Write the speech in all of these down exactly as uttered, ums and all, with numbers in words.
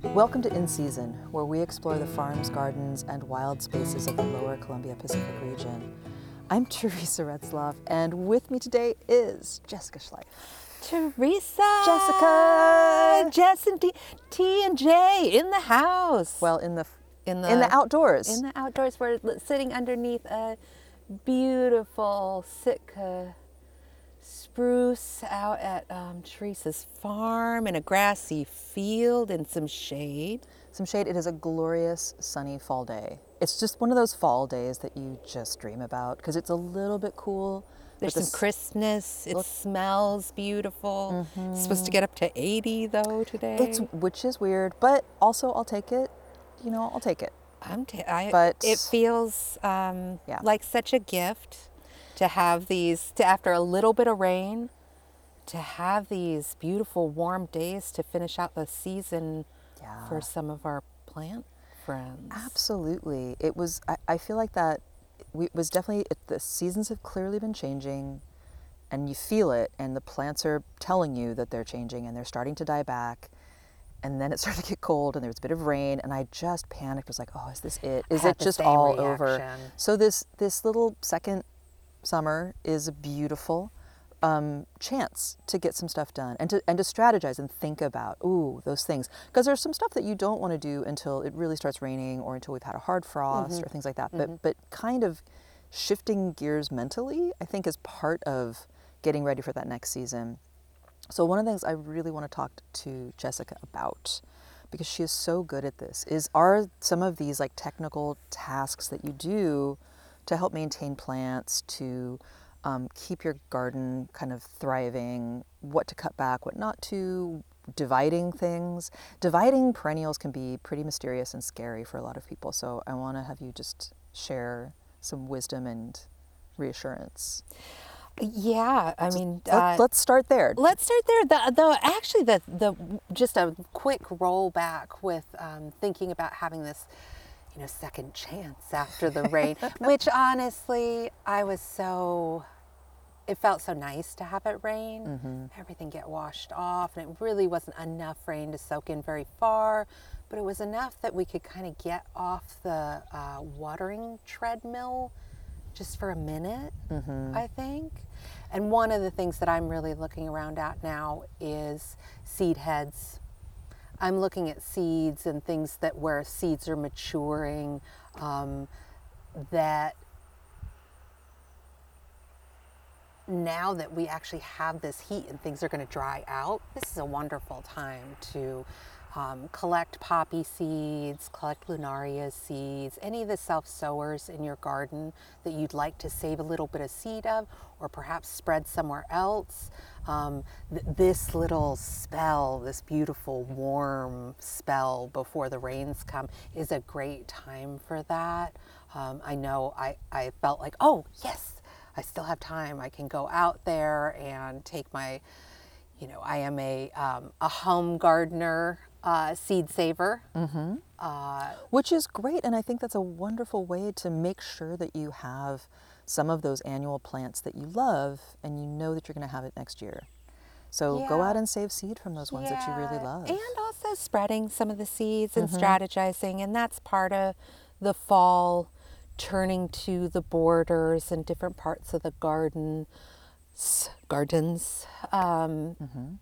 Welcome to In Season, where we explore the farms, gardens, and wild spaces of the lower Columbia Pacific region. I'm Teresa Retzloff, and with me today is Jessica Schleif. Teresa! Jessica! Jess and D- T and J in the house. Well, in the in the in the outdoors. In the outdoors, we're li- sitting underneath a beautiful Sitka spruce out at um, Teresa's farm in a grassy field and some shade. Some shade. It is a glorious sunny fall day. It's just one of those fall days that you just dream about because it's a little bit cool. There's but some the crispness. It look- smells beautiful. It's supposed to get up to eighty though today. It's which is weird, but also I'll take it. You know, I'll take it. I'm t- I, But- it feels um, Yeah. like such a gift to have these, to after a little bit of rain, to have these beautiful warm days to finish out the season Yeah. for some of our plant friends. Absolutely. It was, I, I feel like that we, was definitely, it, the seasons have clearly been changing and you feel it and the plants are telling you that they're changing and they're starting to die back. And then it started to get cold and there was a bit of rain and I just panicked. I was like, oh, is this it? Is had it the just same all over? reaction. So this, this little second summer is a beautiful um, chance to get some stuff done and to, and to strategize and think about, ooh, those things. Because there's some stuff that you don't want to do until it really starts raining or until we've had a hard frost or things like that. But, but kind of shifting gears mentally, I think is part of getting ready for that next season. So one of the things I really want to talk to Jessica about, because she is so good at this, is are some of these like technical tasks that you do to help maintain plants, to um, keep your garden kind of thriving, what to cut back, what not to, dividing things. Dividing perennials can be pretty mysterious and scary for a lot of people. So I want to have you just share some wisdom and reassurance. Yeah, I mean, Let, uh, let's start there. let's start there. The, the actually the the just a quick roll back with um, thinking about having this, you know, second chance after the rain, which honestly I was so. It felt so nice to have it rain, everything get washed off, and it really wasn't enough rain to soak in very far, but it was enough that we could kind of get off the uh, watering treadmill just for a minute, I think. And one of the things that I'm really looking around at now is seed heads. I'm looking at seeds and things that where seeds are maturing, um, that now that we actually have this heat and things are going to dry out, this is a wonderful time to um, collect poppy seeds, collect lunaria seeds, any of the self-sowers in your garden that you'd like to save a little bit of seed of, or perhaps spread somewhere else. Um, th- this little spell, this beautiful warm spell before the rains come is a great time for that. Um, I know I, I felt like, oh, yes, I still have time. I can go out there and take my, you know, I am a, um, a home gardener, uh, seed saver. Mm-hmm. Uh, Which is great, and I think that's a wonderful way to make sure that you have some of those annual plants that you love and you know that you're going to have it next year. So go Yeah. out and save seed from those ones that you really yeah, love. And also spreading some of the seeds and strategizing. And that's part of the fall, turning to the borders and different parts of the garden, s- gardens, um,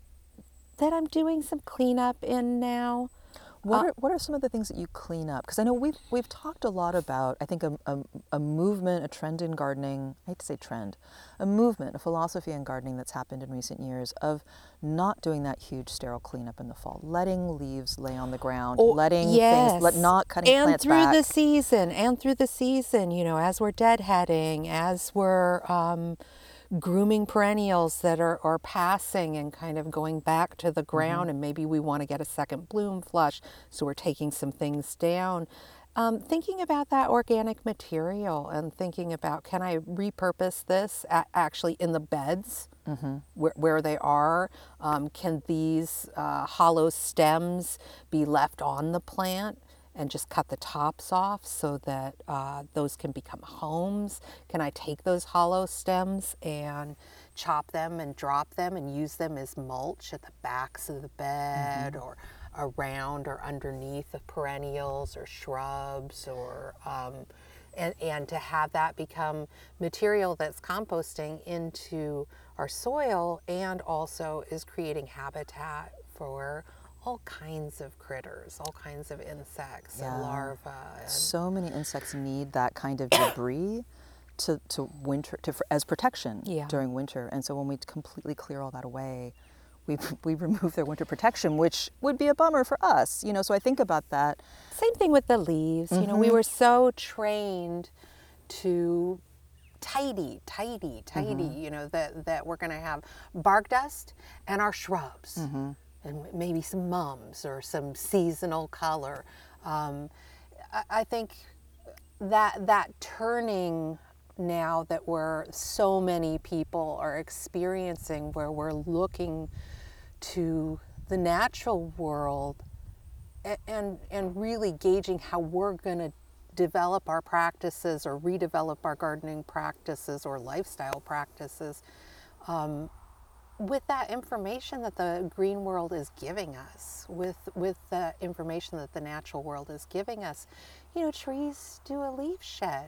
that I'm doing some cleanup in now. What are what are some of the things that you clean up? Because I know we've we've talked a lot about, I think, a, a, a movement, a trend in gardening. I hate to say trend, a movement, a philosophy in gardening that's happened in recent years of not doing that huge sterile cleanup in the fall, letting leaves lay on the ground, letting things, let not cutting and plants through back. the season, and through the season, you know, as we're deadheading, as we're um, grooming perennials that are, are passing and kind of going back to the ground, and maybe we want to get a second bloom flush, so we're taking some things down. Um, thinking about that organic material and thinking about, can I repurpose this a- actually in the beds where, where they are? Um, can these uh, hollow stems be left on the plant and just cut the tops off so that uh, those can become homes? Can I take those hollow stems and chop them and drop them and use them as mulch at the backs of the bed, or around or underneath of perennials or shrubs, or um, and, and to have that become material that's composting into our soil, and also is creating habitat for all kinds of critters, all kinds of insects Yeah. and larvae. And So many insects need that kind of debris to, to winter to as protection Yeah. during winter. And so when we completely clear all that away, we we remove their winter protection, which would be a bummer for us. You know, so I think about that. Same thing with the leaves. You know, we were so trained to tidy, tidy, tidy, you know, that, that we're going to have bark dust and our shrubs, and maybe some mums or some seasonal color. Um, I, I think that that turning now that we're so many people are experiencing, where we're looking to the natural world a- and and really gauging how we're going to develop our practices or redevelop our gardening practices or lifestyle practices, um, with that information that the green world is giving us, with with the information that the natural world is giving us. You know, trees do a leaf shed.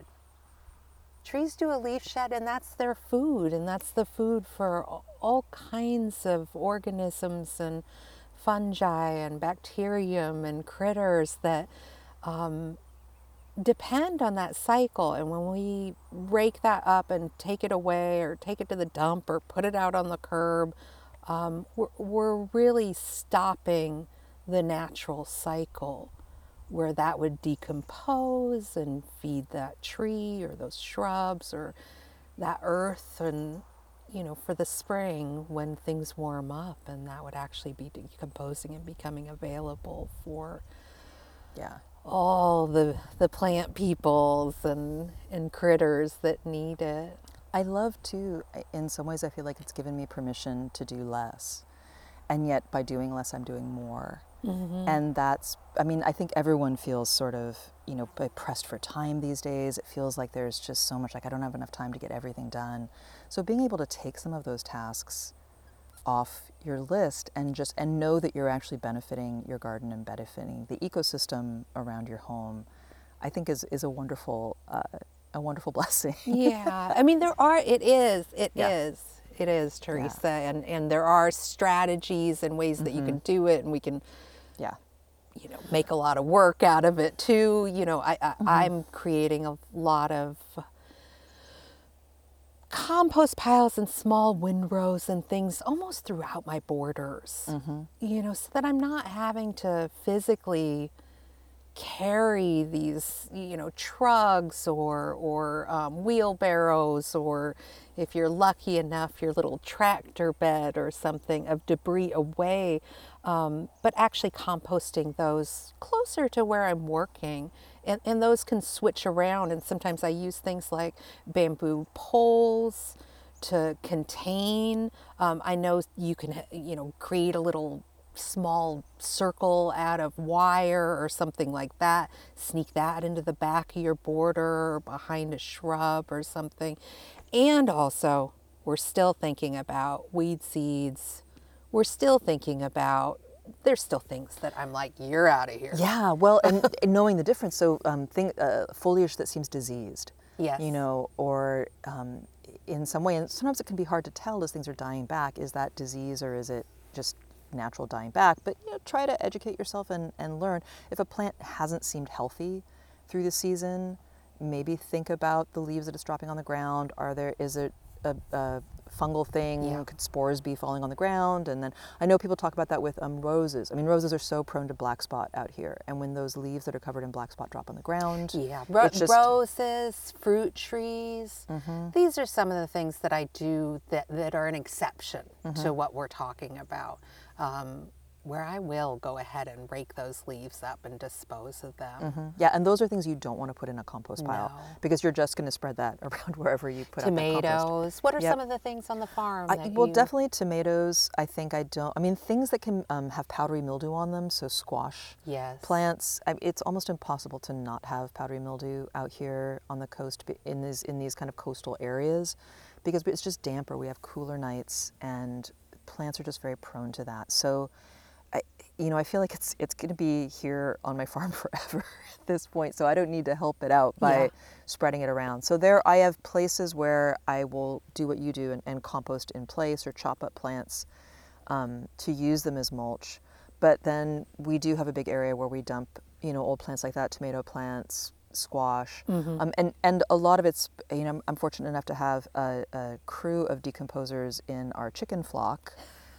Trees do a leaf shed, and that's their food, and that's the food for all kinds of organisms and fungi and bacterium and critters that um, depend on that cycle. And when we rake that up and take it away, or take it to the dump, or put it out on the curb, um, we're, we're really stopping the natural cycle, where that would decompose and feed that tree or those shrubs or that earth, and you know, for the spring when things warm up, and that would actually be decomposing and becoming available for Yeah. all the the plant peoples and and critters that need it. I love too, in some ways, I feel like it's given me permission to do less. And yet, by doing less, I'm doing more. Mm-hmm. And that's, I mean, I think everyone feels sort of, you know, pressed for time these days. It feels like there's just so much, like, I don't have enough time to get everything done. So being able to take some of those tasks off your list and just, and know that you're actually benefiting your garden and benefiting the ecosystem around your home, I think is, is a wonderful, uh, a wonderful blessing. Yeah, I mean, there are, it is, it Yeah. is, it is, Teresa. And, and there are strategies and ways that you can do it, and we can, Yeah. you know, make a lot of work out of it too. You know, I, I, I'm creating a lot of compost piles and small windrows and things almost throughout my borders, you know, so that I'm not having to physically carry these, you know, trucks or or um, wheelbarrows, or if you're lucky enough, your little tractor bed or something of debris away, um, but actually composting those closer to where I'm working. And, and those can switch around, and sometimes I use things like bamboo poles to contain. Um, I know you can, you know, create a little small circle out of wire or something like that, sneak that into the back of your border or behind a shrub or something. And also, we're still thinking about weed seeds. We're still thinking about, there's still things that I'm like, you're out of here. Yeah, well, and, and knowing the difference. So, um, thing, uh, foliage that seems diseased, Yes. you know, or um, in some way, and sometimes it can be hard to tell as things are dying back. Is that disease, or is it just natural dying back? But you know, try to educate yourself and, and learn. If a plant hasn't seemed healthy through the season, maybe think about the leaves that it's dropping on the ground. Are there, is it a, a fungal thing? Yeah. Could spores be falling on the ground? And then I know people talk about that with um, roses. I mean, roses are so prone to black spot out here. And when those leaves that are covered in black spot drop on the ground, Yeah, Ro- it's just, roses, fruit trees. These are some of the things that I do that, that are an exception to what we're talking about, um, where I will go ahead and rake those leaves up and dispose of them. yeah, and those are things you don't want to put in a compost pile, No. because you're just going to spread that around wherever you put out that compost. Tomatoes. What are Yep. some of the things on the farm? I, that well, you... definitely tomatoes. I think I don't. I mean, things that can um, have powdery mildew on them. So squash Yes. plants. I, it's almost impossible to not have powdery mildew out here on the coast be- in these in these kind of coastal areas, because it's just damper. We have cooler nights, and plants are just very prone to that. So I, you know, I feel like it's it's going to be here on my farm forever at this point. So I don't need to help it out by Yeah. spreading it around. So there, I have places where I will do what you do and, and compost in place or chop up plants um, to use them as mulch. But then we do have a big area where we dump, you know, old plants like that, tomato plants, squash, Mm-hmm. um, and and a lot of it's, you know, I'm fortunate enough to have a, a crew of decomposers in our chicken flock,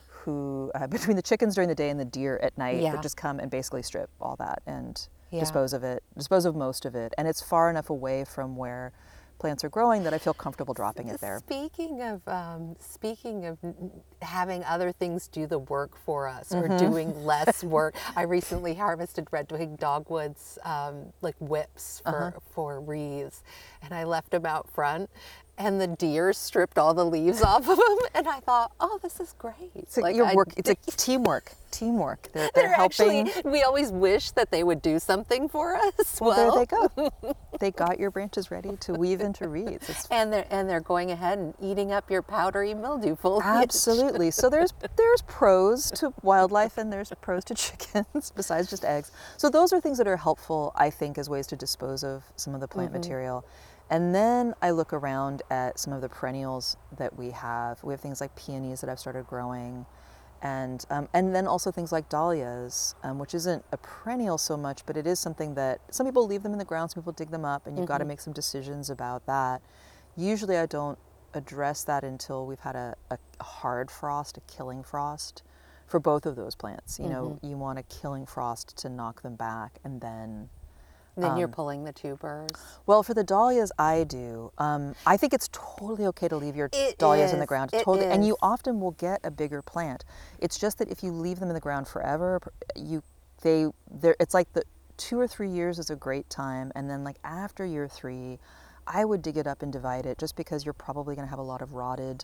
who uh, between the chickens during the day and the deer at night, Yeah. that just come and basically strip all that and Yeah. dispose of it, dispose of most of it, and it's far enough away from where plants are growing that I feel comfortable dropping it there. Speaking of um, speaking of n- having other things do the work for us or Mm-hmm. doing less work, I recently harvested redwing dogwoods um, like whips for Uh-huh. for wreaths, and I left them out front. And the deer stripped all the leaves off of them, and I thought, "Oh, this is great!" So Like, your I- work, it's a teamwork, teamwork. They're, they're, they're helping. actually. We always wish that they would do something for us. Well, there they go. They got your branches ready to weave into wreaths. It's And they're and they're going ahead and eating up your powdery mildew foliage. absolutely. So there's there's pros to wildlife and there's pros to chickens besides just eggs. So those are things that are helpful, I think, as ways to dispose of some of the plant material. And then I look around at some of the perennials that we have. We have things like peonies that I've started growing, and um, and then also things like dahlias, um, which isn't a perennial so much, but it is something that some people leave them in the ground, some people dig them up, and you've got to make some decisions about that. Usually I don't address that until we've had a, a hard frost, a killing frost, for both of those plants. You know, you want a killing frost to knock them back, and then Then you're pulling the tubers. well, for the dahlias, I do. Um, I think it's totally okay to leave your It dahlias in the is. ground. It Totally, and you is. often will get a bigger plant. It's just that if you leave them in the ground forever, you they they're, it's like the two or three years is a great time, and then like after year three, I would dig it up and divide it, just because you're probably going to have a lot of rotted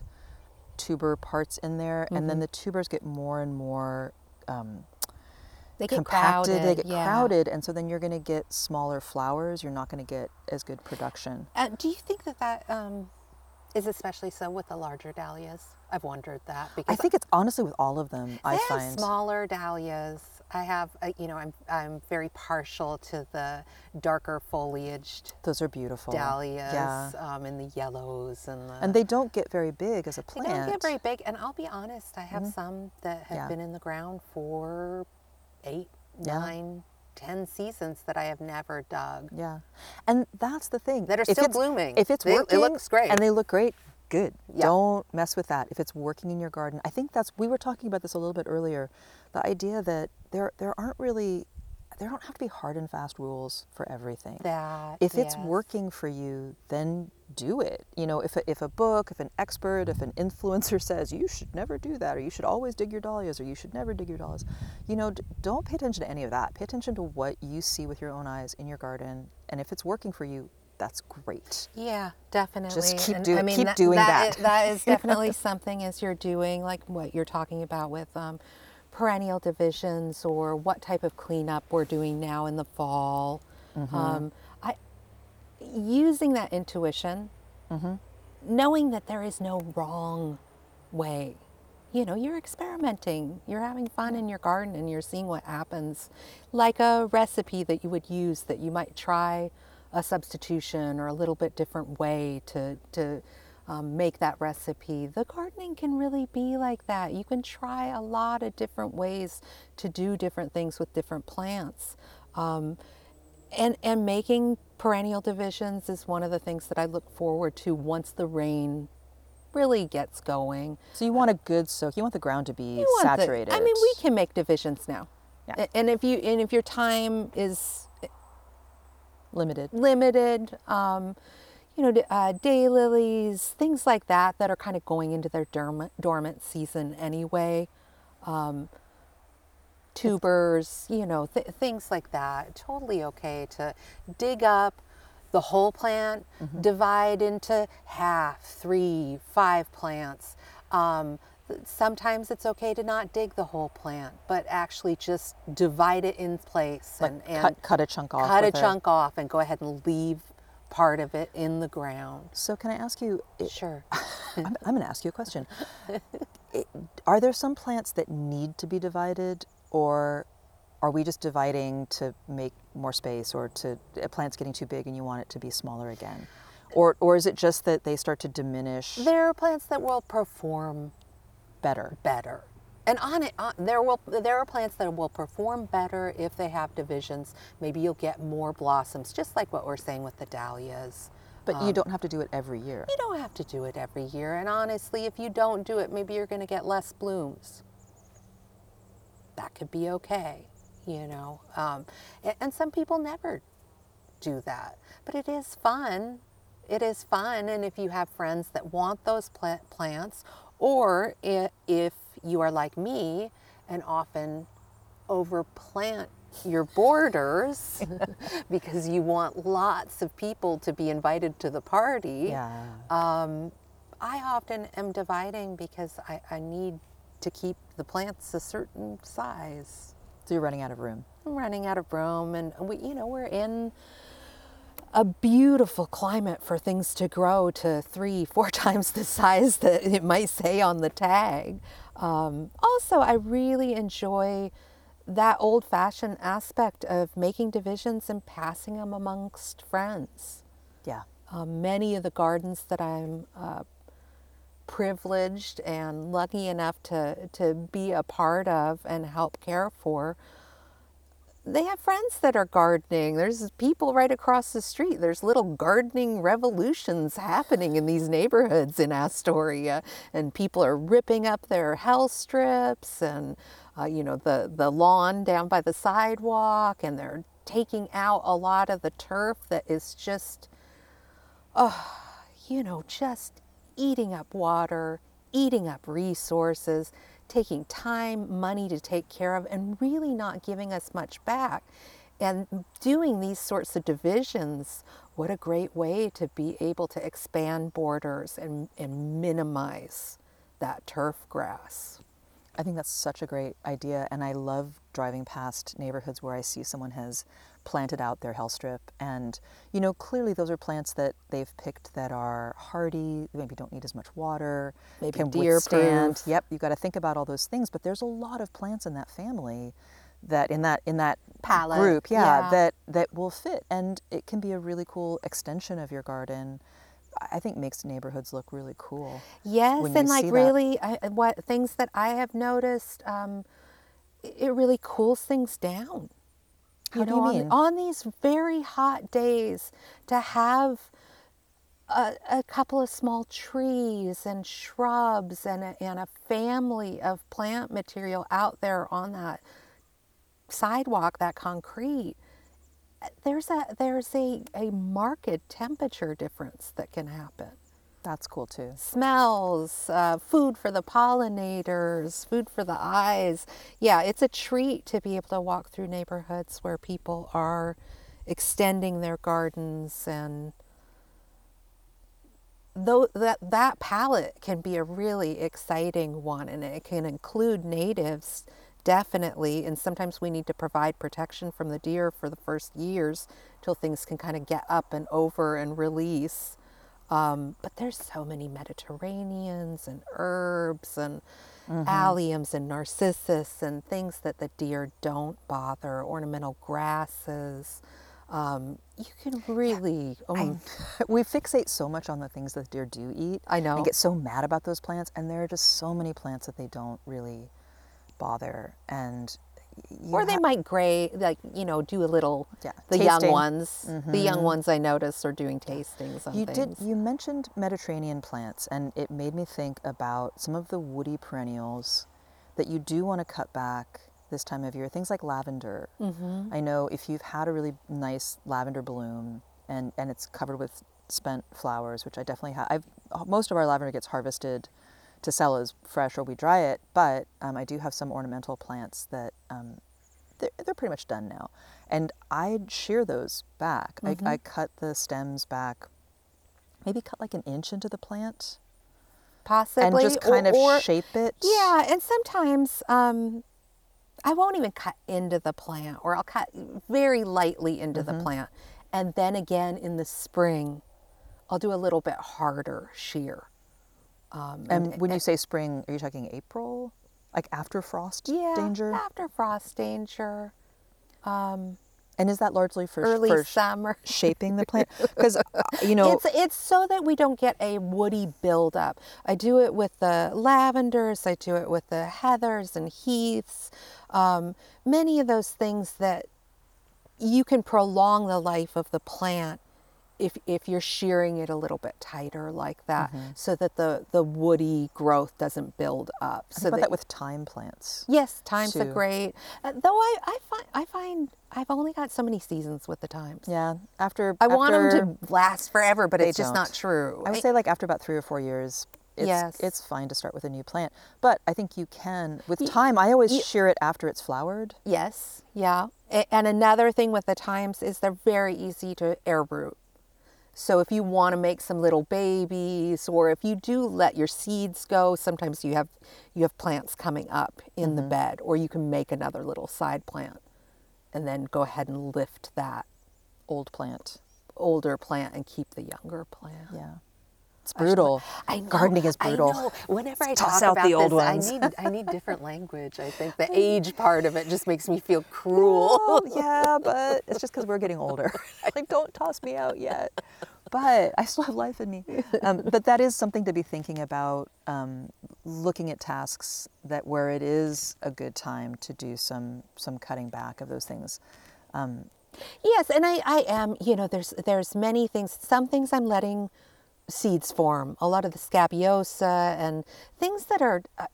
tuber parts in there, and then the tubers get more and more. Um, They get compacted, crowded. they get yeah. crowded, and so then you're going to get smaller flowers. You're not going to get as good production. Uh, do you think that that um, is especially so with the larger dahlias? I've wondered that I because think it's honestly with all of them. I I have find smaller dahlias. I have, uh, you know, I'm I'm very partial to the darker foliaged those are beautiful. dahlias, Yeah, um, and the yellows and the. and they don't get very big as a They plant. don't get very big, and I'll be honest, I have some that have Yeah. been in the ground for eight, Yeah. nine, ten seasons that I have never dug. Yeah, and that's the thing. That are If still it's- blooming. If it's They- it working, looks great. and they look great, good. Yeah. Don't mess with that. If it's working in your garden, I think that's. We were talking about this a little bit earlier. The idea that there there aren't really, there don't have to be hard and fast rules for everything. That If it's yes. working for you, then do it. You know, if a, if a book, if an expert, if an influencer says you should never do that, or you should always dig your dahlias, or you should never dig your dahlias, you know, d- don't pay attention to any of that. Pay attention to what you see with your own eyes in your garden, and if it's working for you, that's great. Yeah, definitely. keep And, do- I mean, keep doing that. Is, that is definitely something as you're doing, like what you're talking about with um, perennial divisions, or what type of cleanup we're doing now in the fall. Mm-hmm. Um, I using that intuition, Mm-hmm. knowing that there is no wrong way. You know, you're experimenting, you're having fun in your garden, and you're seeing what happens. Like a recipe that you would use, that you might try a substitution or a little bit different way to, to um, make that recipe. The gardening can really be like that. You can try a lot of different ways to do different things with different plants. Um, and, and making perennial divisions is one of the things that I look forward to once the rain really gets going. So you want a good soak. You want the ground to be You want the- saturated. I mean, we can make divisions now. Yeah. A- And if you and if your time is limited. limited, um, you know, d- uh, daylilies, things like that, that are kind of going into their dormant, dormant season anyway. Um, tubers, you know, th- things like that. Totally okay to dig up the whole plant, Mm-hmm. divide into half, three, five plants. Um, th- sometimes it's okay to not dig the whole plant, but actually just divide it in place and, and cut cut a chunk off. cut a with chunk off and go ahead and leave part of it in the ground. So can I ask you? i- Sure. I'm, I'm going to ask you a question. It- Are there some plants that need to be divided, or are we just dividing to make more space, or to a plant's getting too big and you want it to be smaller again? Or, or is it just that they start to diminish There are plants that will perform better? better. And on it, on, there will there are plants that will perform better if they have divisions. Maybe you'll get more blossoms, just like what we're saying with the dahlias. But you don't have to do it every year. You don't have to do it every year. And honestly, if you don't do it, maybe you're going to get less blooms. That could be okay, you know. Um, and, and some people never do that. But it is fun. It is fun. And if you have friends that want those plant plants, or if you are like me and often overplant your borders because you want lots of people to be invited to the party. Yeah. Um, I often am dividing because I, I need to keep the plants a certain size. So you're running out of room. I'm running out of room, and we, you know, we're in a beautiful climate for things to grow to three, four times the size that it might say on the tag. Um, also, I really enjoy that old-fashioned aspect of making divisions and passing them amongst friends. Yeah. Um, many of the gardens that I'm uh, privileged and lucky enough to, to be a part of and help care for, they have friends that are gardening. There's people right across the street. There's little gardening revolutions happening in these neighborhoods in Astoria, and people are ripping up their hell strips and uh, you know, the, the lawn down by the sidewalk, and they're taking out a lot of the turf that is just, oh, you know, just eating up water, eating up resources, taking time, money to take care of, and really not giving us much back. And doing these sorts of divisions, what a great way to be able to expand borders and, and minimize that turf grass. I think that's such a great idea, and I love driving past neighborhoods where I see someone has planted out their hell strip, and you know, clearly those are plants that they've picked that are hardy, maybe don't need as much water, Maybe can deer withstand. proof. Yep, you got to think about all those things, but there's a lot of plants in that family that in that in that Palette, group, yeah, yeah. that that will fit, and it can be a really cool extension of your garden. I think makes neighborhoods look really cool. Yes, when you and like see that. really, I, what things that I have noticed, um, it really cools things down. How You do know, you on, mean? on these very hot days, to have a, a couple of small trees and shrubs and a, and a family of plant material out there on that sidewalk, that concrete, there's a there's a, a marked temperature difference that can happen. That's cool too. Smells, uh, food for the pollinators, food for the eyes. Yeah, it's a treat to be able to walk through neighborhoods where people are extending their gardens, and though that that palette can be a really exciting one, and it can include natives. Definitely, and sometimes we need to provide protection from the deer for the first years till things can kind of get up and over and release. Um, but there's so many Mediterraneans and herbs and mm-hmm. alliums and narcissus and things that the deer don't bother, ornamental grasses. Um, you can really... I, um, we fixate so much on the things that deer do eat. I know. And get so mad about those plants, and there are just so many plants that they don't really bother, and or they might gray, like, you know, do a little, yeah, the tasting. young ones, mm-hmm. the young ones I noticed are doing tastings on you things. did you mentioned Mediterranean plants, and it made me think about some of the woody perennials that you do want to cut back this time of year, things like lavender. Mm-hmm. I know if you've had a really nice lavender bloom and and it's covered with spent flowers, which I definitely have. I've most of our lavender gets harvested to sell as fresh, or we dry it, but um, I do have some ornamental plants that um, they're, they're pretty much done now. And I'd shear those back. Mm-hmm. I, I cut the stems back, maybe cut like an inch into the plant. Possibly. And just kind or, of or, shape it. Yeah, and sometimes um, I won't even cut into the plant, or I'll cut very lightly into mm-hmm. the plant. And then again in the spring, I'll do a little bit harder shear. Um, and, and when you say spring, are you talking April? Like after frost Yeah, danger? after frost danger. And is that largely for Early for summer. shaping the plant? Because you know, It's it's so that we don't get a woody buildup. I do it with the lavenders. I do it with the heathers and heaths. Um, many of those things that you can prolong the life of the plant if if you're shearing it a little bit tighter like that, so that the the woody growth doesn't build up. I So think about that with thyme plants. yes, times are too. great. Uh, though I I find I find I've only got so many seasons with the times. Yeah, after I want after, them to last forever, but they it's just don't. not true. I would say like after about three or four years, it's Yes. it's fine to start with a new plant. But I think you can with thyme. I always shear it after it's flowered. Yes, yeah. A- And another thing with the times is they're very easy to air root. So if you want to make some little babies, or if you do let your seeds go, sometimes you have you have plants coming up in the bed, or you can make another little side plant and then go ahead and lift that Old plant. older plant and keep the younger plant. Yeah. It's brutal. I know, Gardening is brutal. I know. Whenever I Toss talk out about the old this, ones. I need I need different language. I think the age part of it just makes me feel cruel. Well, yeah, but it's just because we're getting older. Like, don't toss me out yet. But I still have life in me. Um, but that is something to be thinking about, um, looking at tasks that where it is a good time to do some some cutting back of those things. Um, Yes, and I, I am, you know, there's there's many things. Some things I'm letting seeds form. A lot of the scabiosa and things that are, uh,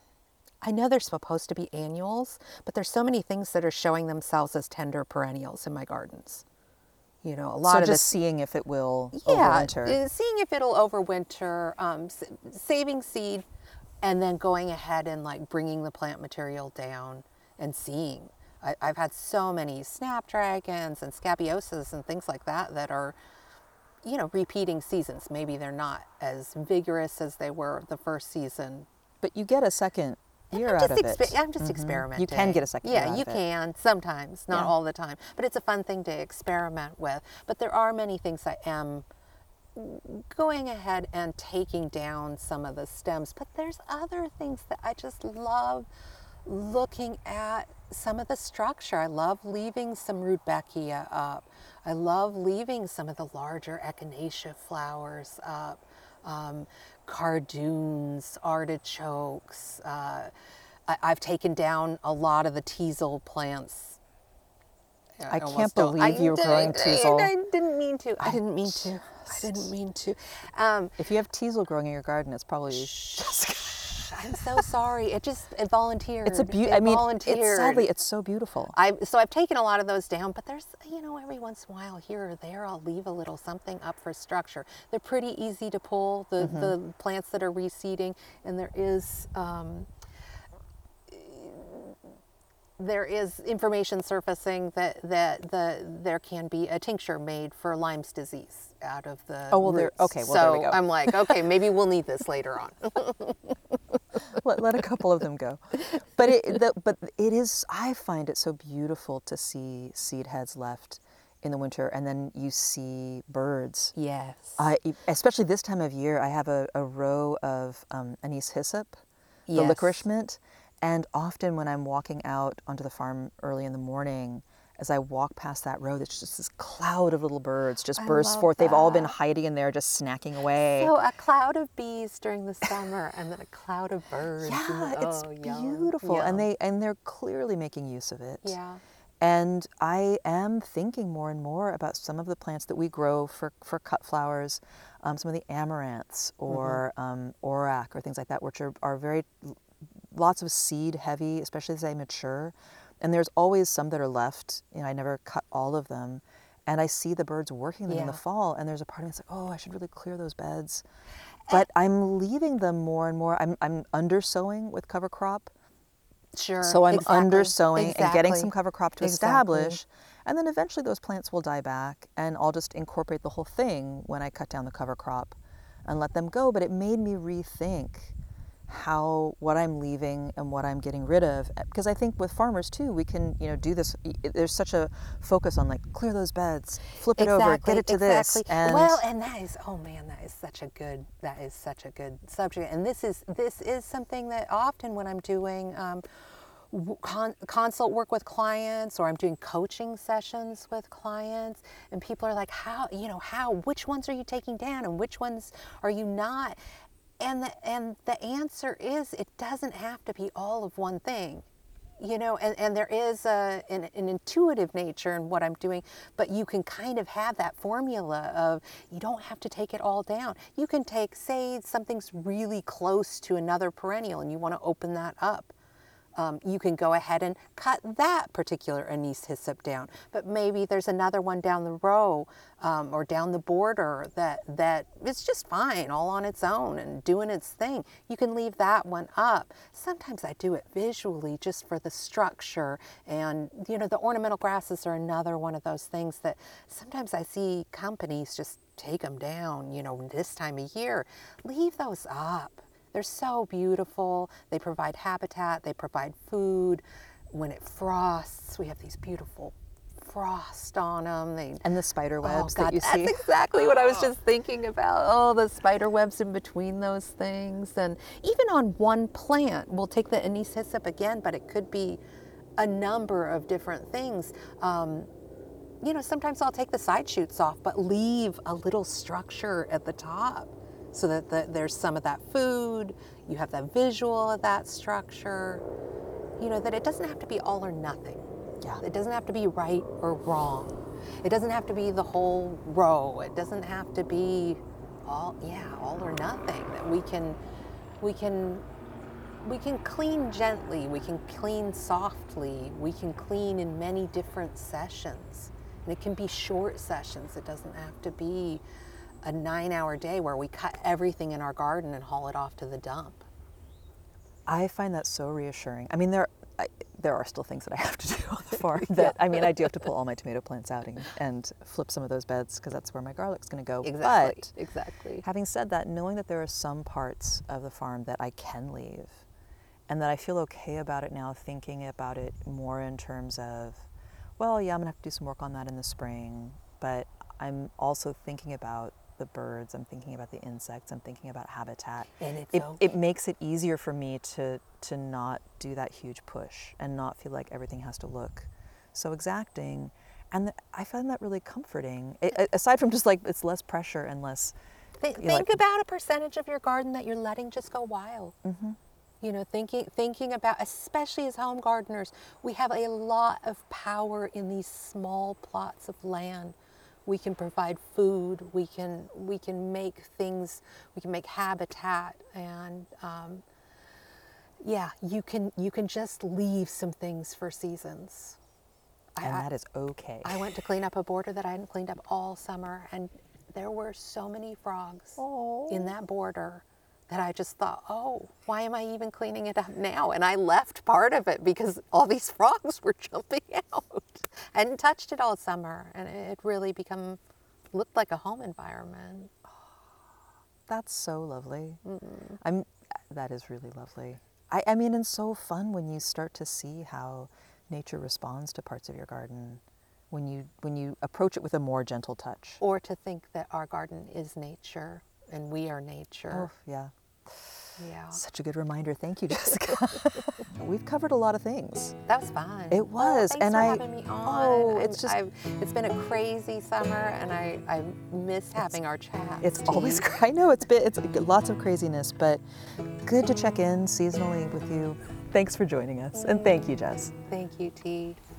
I know they're supposed to be annuals, but there's so many things that are showing themselves as tender perennials in my gardens. You know, a lot so of just this. seeing if it will Yeah, overwinter. uh, seeing if it'll overwinter, um, s- saving seed, and then going ahead and like bringing the plant material down and seeing. I, I've had so many snapdragons and scabiosas and things like that that are, you know, repeating seasons. Maybe they're not as vigorous as they were the first season. But you get a second year I'm out just of it. expe- I'm just experimenting. You can get a second year Yeah, out you of it. can sometimes, not Yeah. all the time. But it's a fun thing to experiment with. But there are many things I am going ahead and taking down some of the stems. But there's other things that I just love looking at. Some of the structure. I love leaving some Rudbeckia up. I love leaving some of the larger echinacea flowers up. Um, cardoons, artichokes. Uh, I, I've taken down a lot of the teasel plants. I can't almost don't- believe you were I- growing I- teasel. I didn't mean to. I didn't mean to. I didn't mean to. Um, If you have teasel growing in your garden, it's probably I'm so sorry. It just it volunteered. it's a beauty. It I mean, volunteered. it's sadly it's so beautiful. I so I've taken a lot of those down, but there's, you know, every once in a while here or there I'll leave a little something up for structure. They're pretty easy to pull, the Mm-hmm. the plants that are reseeding, and there is um, there is information surfacing that that the there can be a tincture made for Lyme's disease out of the Oh, well, there- roots. okay, well, so there we go. I'm like, okay, maybe we'll need this later on. let, let a couple of them go. But it, the, but it is. I find it so beautiful to see seed heads left in the winter, and then you see birds. Yes. I, especially this time of year, I have a, a row of um, anise hyssop, the Yes. licorice mint, and often when I'm walking out onto the farm early in the morning, as I walk past that row, there's just this cloud of little birds just I burst love forth. They've all been that. hiding in there, just snacking away. So a cloud of bees during the summer, and then a cloud of birds. Yeah, and the, it's oh, yum, beautiful, and yum. they and they're clearly making use of it. Yeah. And I am thinking more and more about some of the plants that we grow for for cut flowers, um, some of the amaranths or Mm-hmm. um, orac or things like that, which are are very lots of seed heavy, especially as they mature. And there's always some that are left. You know, I never cut all of them. And I see the birds working them in the Yeah. fall, and there's a part of me that's like, oh, I should really clear those beds. But I'm leaving them more and more. I'm, I'm undersowing with cover crop. Sure. So I'm exactly, undersowing and getting exactly, some cover crop to exactly. establish. And then eventually those plants will die back, and I'll just incorporate the whole thing when I cut down the cover crop and let them go. But it made me rethink how what I'm leaving and what I'm getting rid of, because I think with farmers too, we can, you know, do this. There's such a focus on like clear those beds, flip it over, get it to exactly. this, and well, and that is, oh man, that is such a good, that is such a good subject. And this is this is something that often when I'm doing um, Con- consult work with clients, or I'm doing coaching sessions with clients, and people are like, how, you know, how, which ones are you taking down and which ones are you not? And the, and the answer is, it doesn't have to be all of one thing, you know, and, and there is a, an, an intuitive nature in what I'm doing, but you can kind of have that formula of, you don't have to take it all down. You can take, say something's really close to another perennial and you want to open that up. Um, you can go ahead and cut that particular anise hyssop down, but maybe there's another one down the row um, or down the border that that is just fine all on its own and doing its thing. You can leave that one up. Sometimes I do it visually just for the structure, and you know, the ornamental grasses are another one of those things that sometimes I see companies just take them down, you know, this time of year. Leave those up. They're so beautiful. They provide habitat, they provide food. When it frosts, we have these beautiful frost on them. They, and the spider webs oh God, that you that's see. That's exactly what I was just thinking about. Oh, the spider webs in between those things. And even on one plant, we'll take the anise hyssop again, but it could be a number of different things. Um, you know, sometimes I'll take the side shoots off, but leave a little structure at the top, so that the, there's some of that food, you have that visual of that structure, you know, that it doesn't have to be all or nothing. Yeah. It doesn't have to be right or wrong. It doesn't have to be the whole row. It doesn't have to be all, yeah, all or nothing. That we can, we can, we can clean gently, we can clean softly, we can clean in many different sessions. And it can be short sessions. It doesn't have to be a nine hour day where we cut everything in our garden and haul it off to the dump. I find that so reassuring. I mean, there I, there are still things that I have to do on the farm. That I mean, I do have to pull all my tomato plants out and, and flip some of those beds because that's where my garlic's going to go. Exactly. But exactly. having said that, knowing that there are some parts of the farm that I can leave, and that I feel okay about it now, thinking about it more in terms of, well, yeah, I'm going to have to do some work on that in the spring, but I'm also thinking about the birds, I'm thinking about the insects, I'm thinking about habitat. And it's it, okay. it makes it easier for me to to not do that huge push and not feel like everything has to look so exacting. And the, I find that really comforting. It, aside from just like it's less pressure and less. Th- you know, think like, about a percentage of your garden that you're letting just go wild. Mm-hmm. You know, thinking thinking about, especially as home gardeners, we have a lot of power in these small plots of land. We can provide food, we can we can make things, we can make habitat, and um, yeah, you can you can just leave some things for seasons. And I, that is okay. I went to clean up a border that I hadn't cleaned up all summer, and there were so many frogs Oh. in that border that I just thought, oh, why am I even cleaning it up now? And I left part of it because all these frogs were jumping out. I hadn't touched it all summer, and it really become, looked like a home environment. That's so lovely. Mm-hmm. I'm. That is really lovely. I, I mean, and so fun when you start to see how nature responds to parts of your garden, when you when you approach it with a more gentle touch. Or to think that our garden is nature and we are nature. Oh, yeah. Yeah. Such a good reminder. Thank you, Jessica. We've covered a lot of things. That was fun. It was, Oh, thanks and for I- having me on. oh, I'm- it's just- I've, it's been a crazy summer, and I, I miss having our chats. It's Jean. always, I know it's been, it's lots of craziness, but good to check in seasonally with you. Thanks for joining us, and thank you, Jess. Thank you, T.